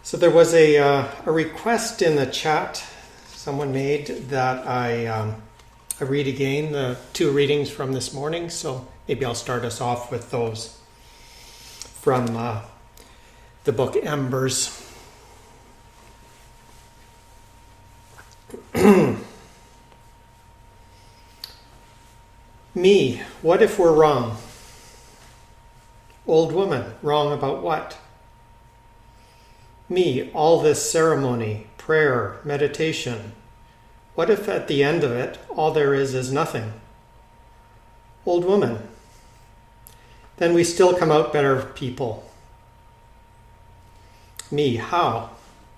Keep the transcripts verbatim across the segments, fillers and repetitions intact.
So there was a, uh, a request in the chat someone made that I, um, I read again the two readings from this morning. So maybe I'll start us off with those from uh, the book Embers. Me, what if we're wrong? Old woman, wrong about what? Me, all this ceremony, prayer, meditation. What if at the end of it, all there is is nothing? Old woman, then we still come out better people. Me, how?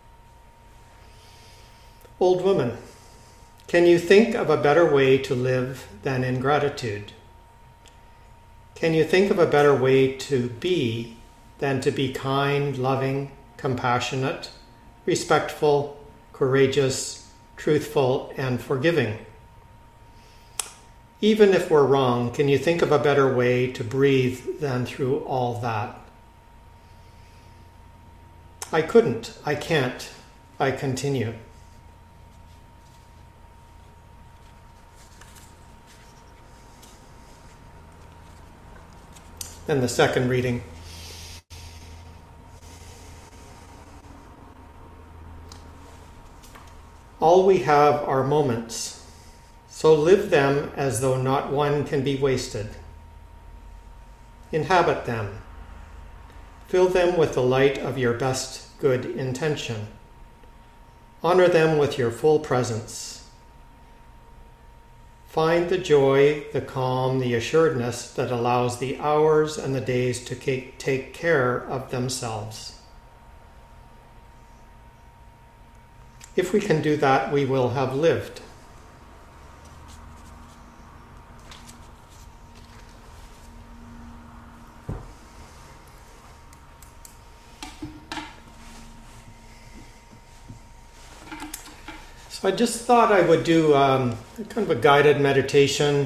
Old woman, can you think of a better way to live than in gratitude? Can you think of a better way to be than to be kind, loving, compassionate, respectful, courageous, truthful, and forgiving? Even if we're wrong, can you think of a better way to breathe than through all that? I couldn't, I can't, I continue. Then the second reading. All we have are moments, so live them as though not one can be wasted. Inhabit them. Fill them with the light of your best good intention. Honor them with your full presence. Find the joy, the calm, the assuredness that allows the hours and the days to take care of themselves. If we can do that, we will have lived. So I just thought I would do um, kind of a guided meditation,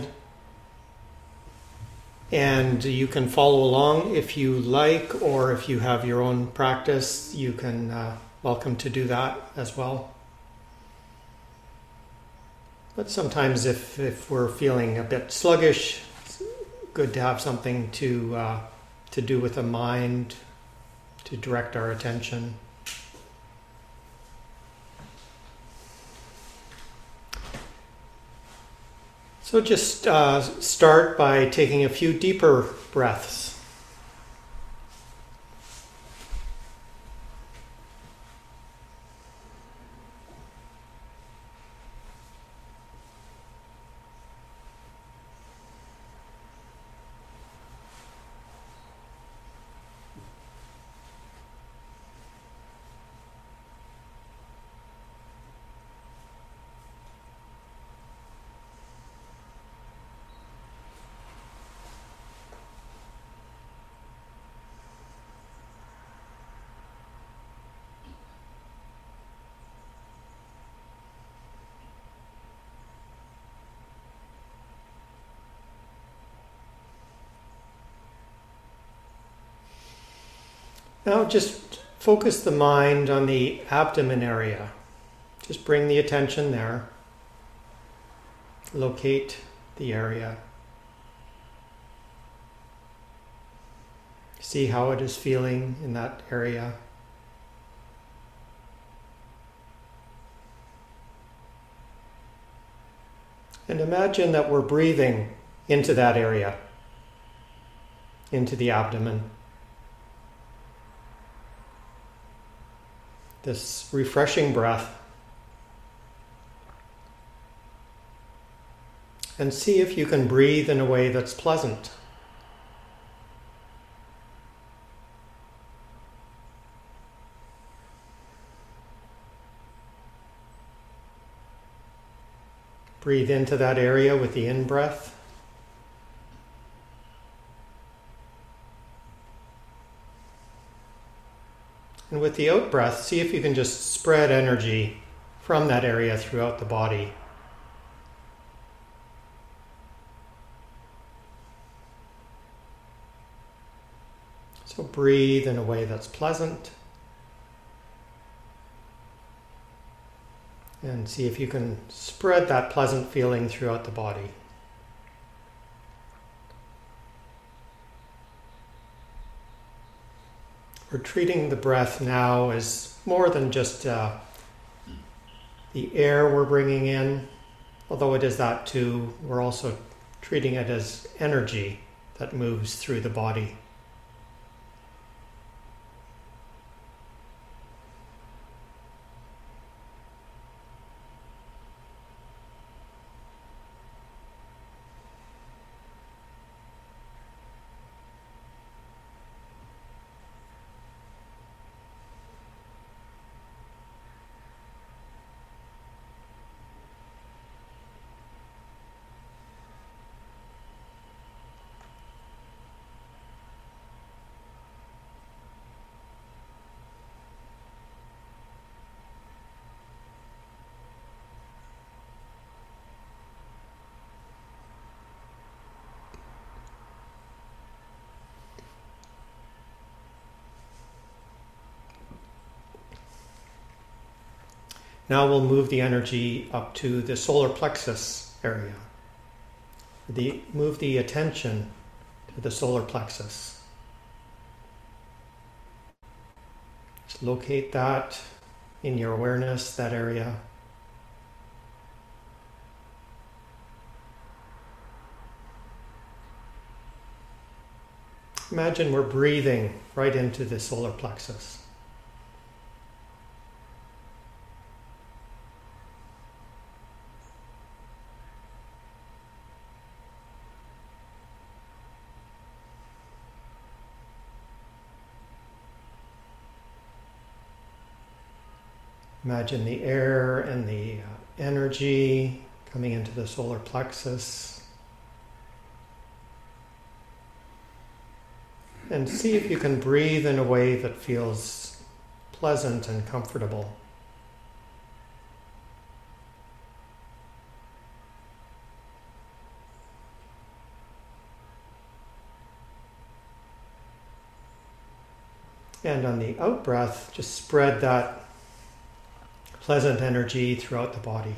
and you can follow along if you like, or if you have your own practice, you can uh, welcome to do that as well. But sometimes if, if we're feeling a bit sluggish, it's good to have something to uh, to do with the mind, to direct our attention. So just uh, start by taking a few deeper breaths. Now just focus the mind on the abdomen area. Just bring the attention there. Locate the area. See how it is feeling in that area. And imagine that we're breathing into that area, into the abdomen. This refreshing breath. And see if you can breathe in a way that's pleasant. Breathe into that area with the in-breath. And with the out-breath, see if you can just spread energy from that area throughout the body. So breathe in a way that's pleasant. And see if you can spread that pleasant feeling throughout the body. We're treating the breath now as more than just uh, the air we're bringing in, although it is that too. We're also treating it as energy that moves through the body. Now we'll move the energy up to the solar plexus area. The, move the attention to the solar plexus. Just locate that in your awareness, that area. Imagine we're breathing right into the solar plexus. Imagine the air and the uh, energy coming into the solar plexus. And see if you can breathe in a way that feels pleasant and comfortable. And on the out breath, just spread that pleasant energy throughout the body.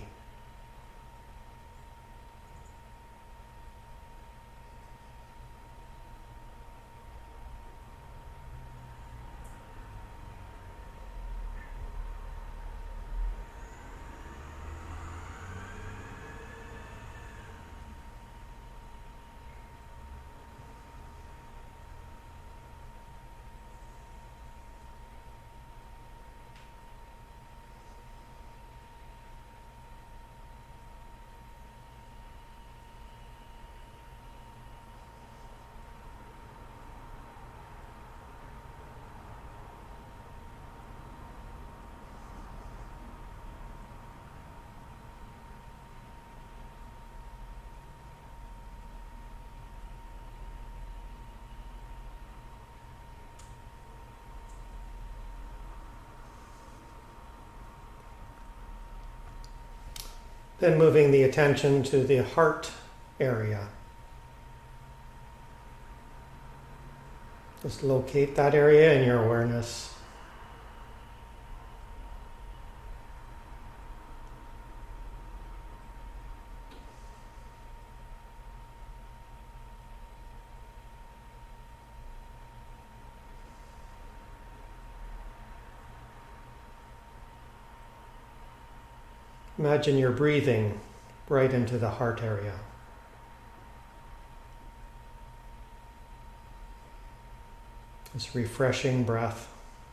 Then moving the attention to the heart area. Just locate that area in your awareness. Imagine you're breathing right into the heart area. This refreshing breath.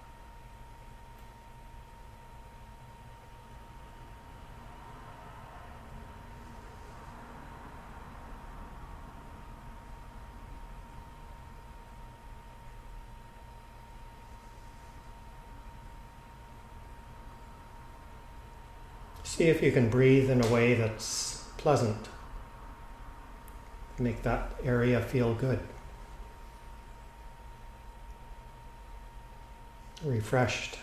See if you can breathe in a way that's pleasant. Make that area feel good. Refreshed.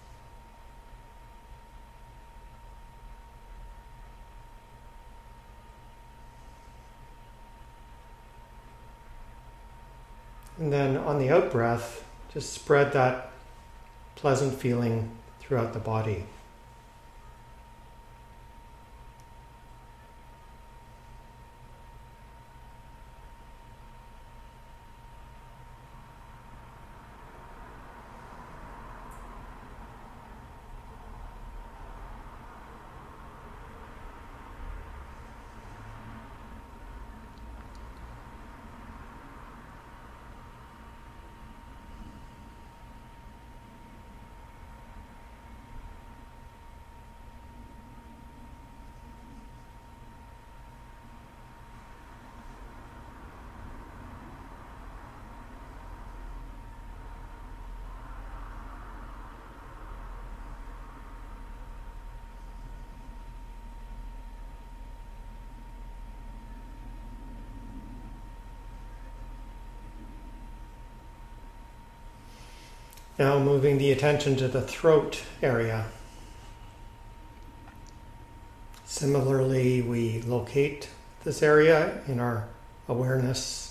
And then on the out breath, just spread that pleasant feeling throughout the body. Now moving the attention to the throat area. Similarly, we locate this area in our awareness.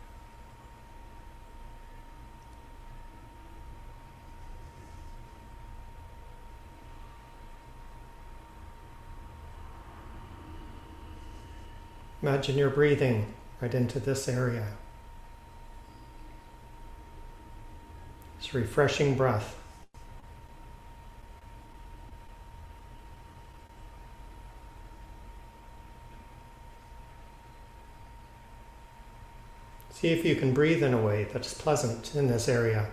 Imagine you're breathing right into this area. It's a refreshing breath. See if you can breathe in a way that's pleasant in this area.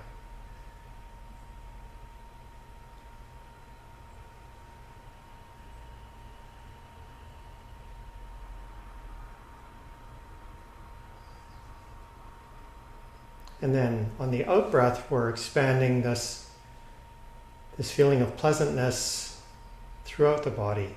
And then on the out breath, we're expanding this, this feeling of pleasantness throughout the body.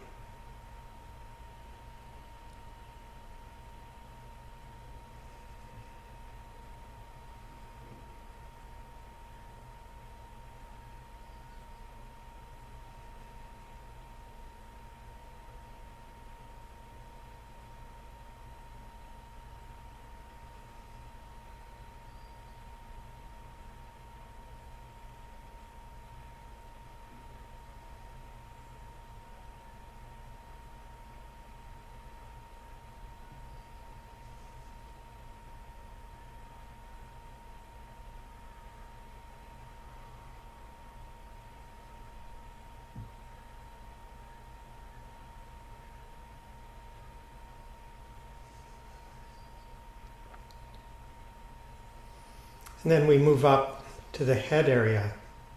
And then we move up to the head area.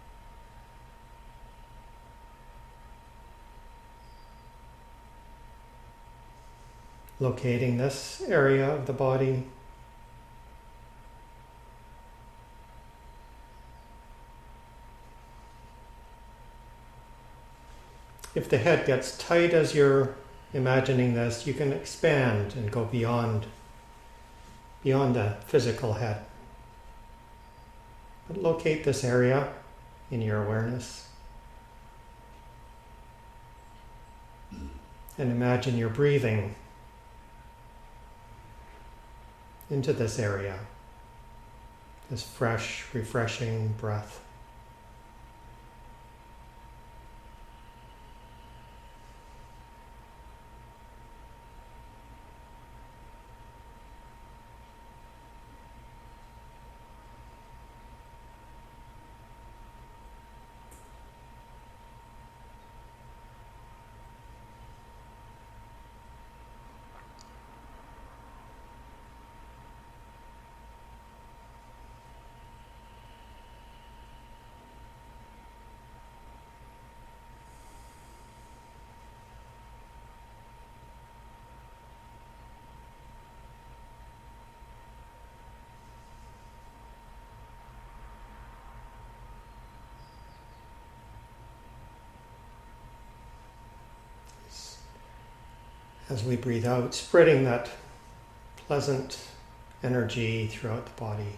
Locating this area of the body. If the head gets tight as you're imagining this, you can expand and go beyond, beyond the physical head. But locate this area in your awareness. And imagine you're breathing into this area, this fresh, refreshing breath. As we breathe out, spreading that pleasant energy throughout the body.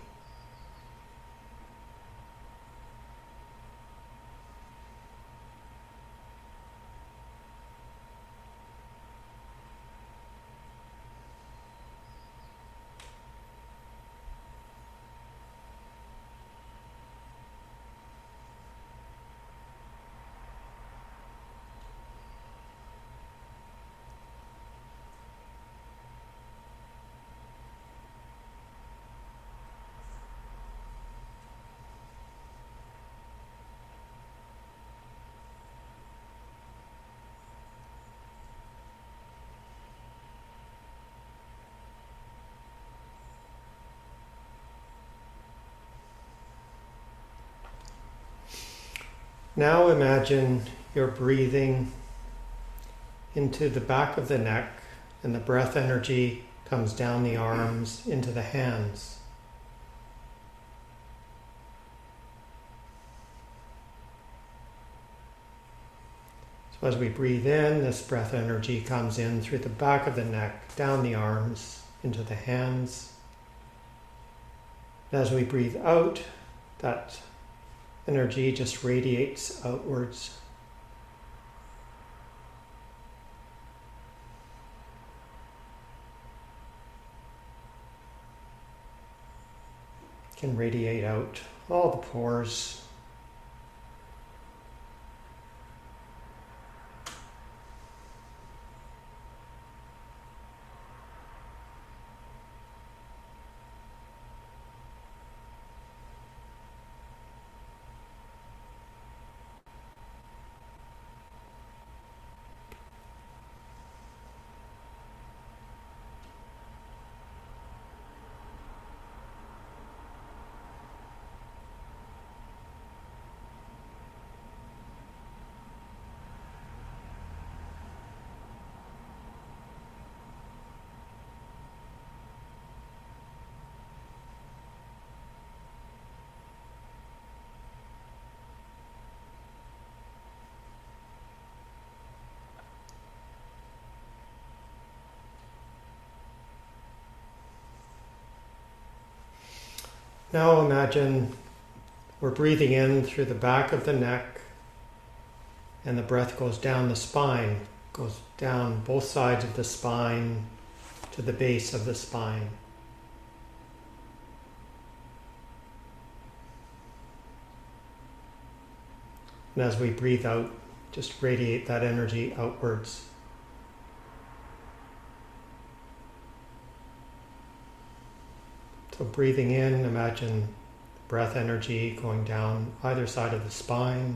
Now imagine you're breathing into the back of the neck, and the breath energy comes down the arms into the hands. So as we breathe in, this breath energy comes in through the back of the neck, down the arms, into the hands. And as we breathe out, that energy just radiates outwards. Can radiate out all the pores. Now imagine we're breathing in through the back of the neck, and the breath goes down the spine, goes down both sides of the spine to the base of the spine. And as we breathe out, just radiate that energy outwards. So breathing in, imagine breath energy going down either side of the spine.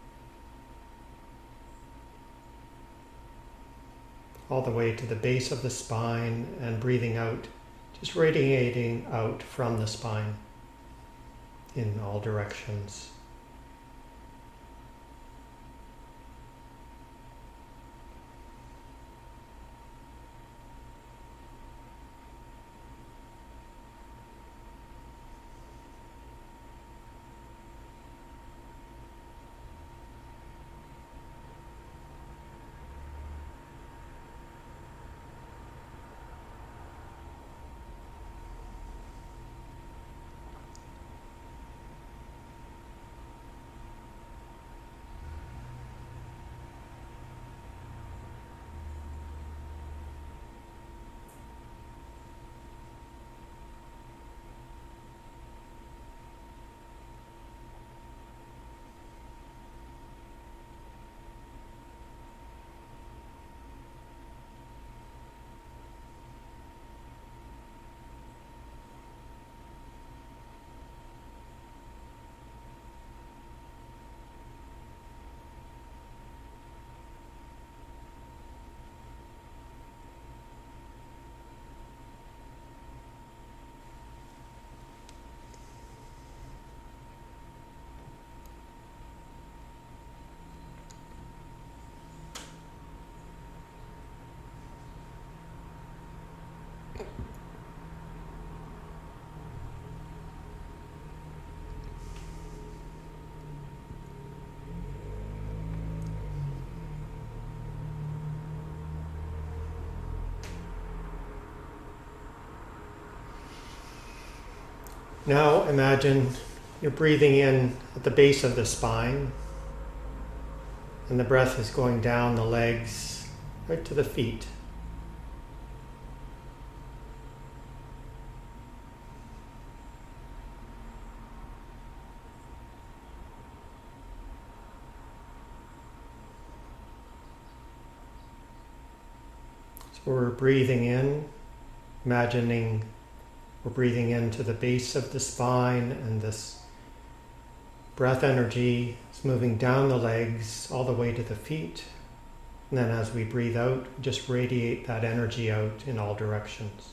All the way to the base of the spine, and breathing out, just radiating out from the spine in all directions. Now imagine you're breathing in at the base of the spine, and the breath is going down the legs right to the feet. So we're breathing in, imagining we're breathing into the base of the spine, and this breath energy is moving down the legs all the way to the feet. And then as we breathe out, just radiate that energy out in all directions.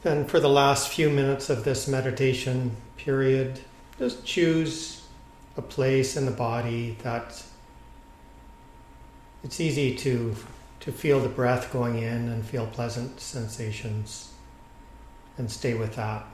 Then for the last few minutes of this meditation period, just choose a place in the body that it's easy to, to feel the breath going in and feel pleasant sensations, and stay with that.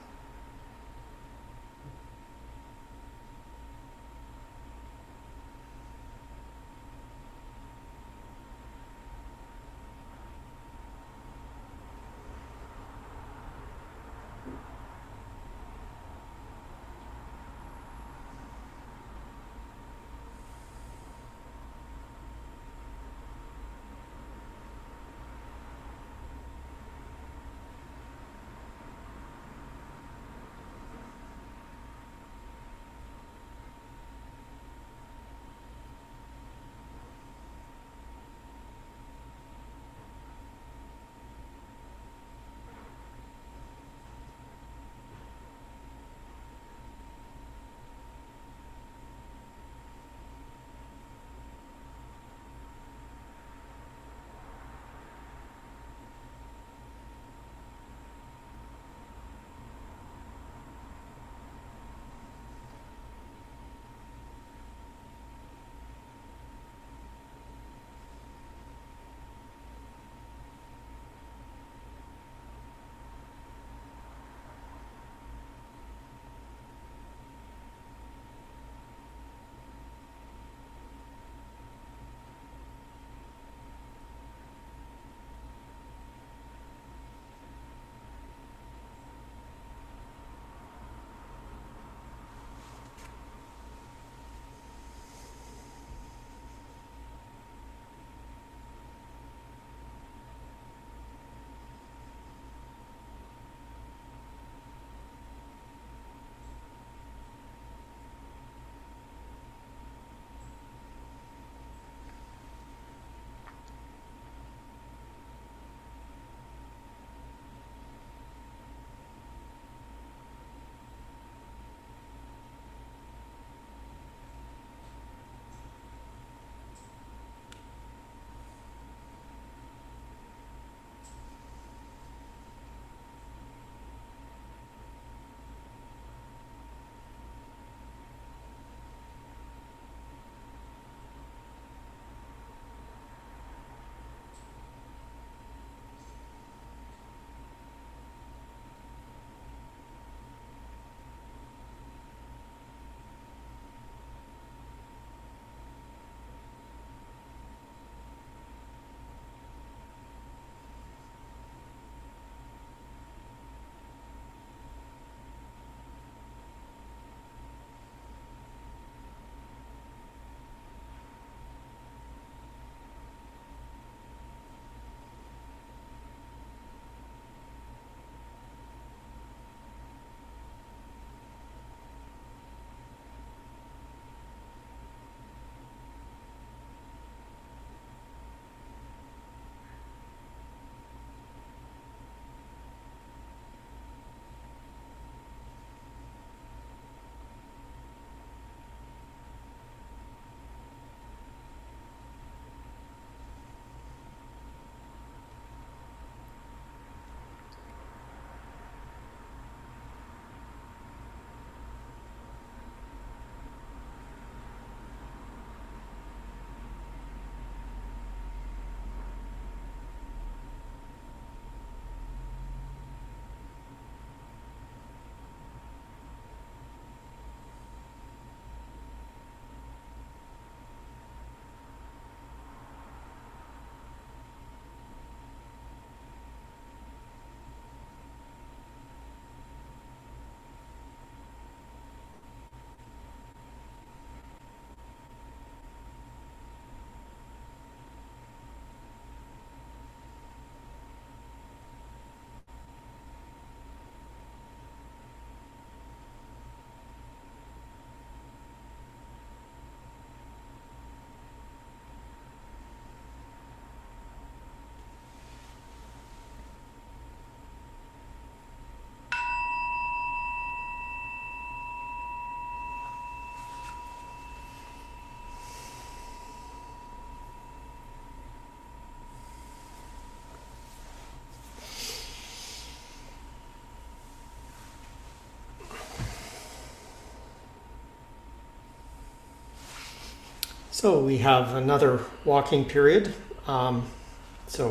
So we have another walking period. Um, so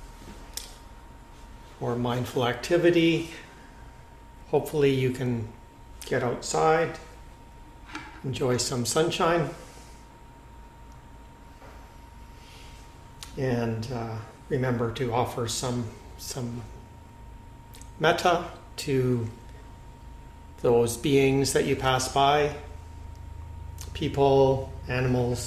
for mindful activity, hopefully you can get outside, enjoy some sunshine, and uh, remember to offer some some metta to those beings that you pass by, people, animals,